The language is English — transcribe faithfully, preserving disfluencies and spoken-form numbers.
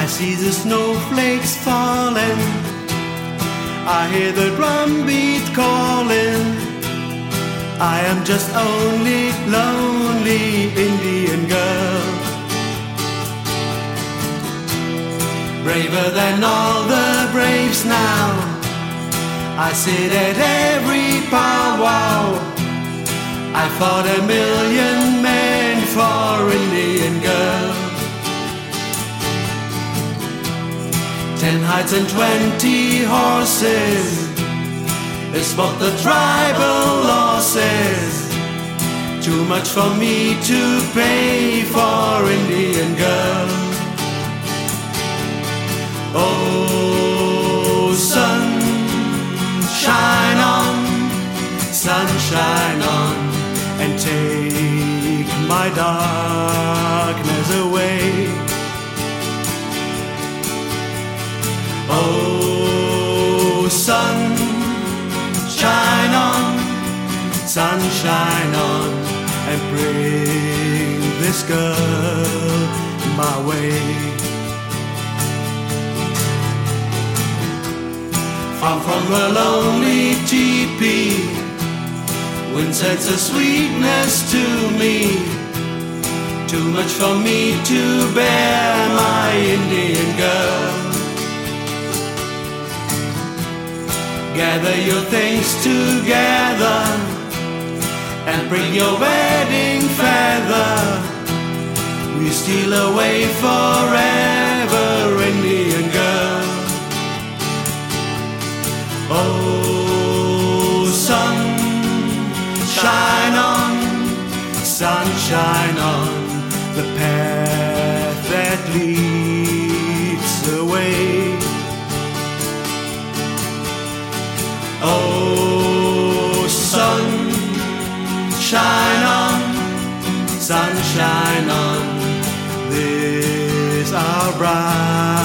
see the snowflakes falling, I hear the drumbeat calling. I am just only lonely Indian girl, braver than all the braves now. I sit at every powwow. I fought a million men for Indian girl. Ten hides and twenty horses is what the tribal law says. Too much for me to pay for Indian girl. Oh, sun, shine on, sunshine on, and take my darkness away. Oh, sun, shine on, sunshine on, and bring this girl my way. Far from her lonely teepee, wind sends a sweetness to me. Too much for me to bear, my Indian girl. Gather your things together and bring your wedding feather. We steal away forever, Indian girl. Oh, sun, shine on, sunshine on the path that leads away. Oh, sun, shine on, sunshine on this our bride.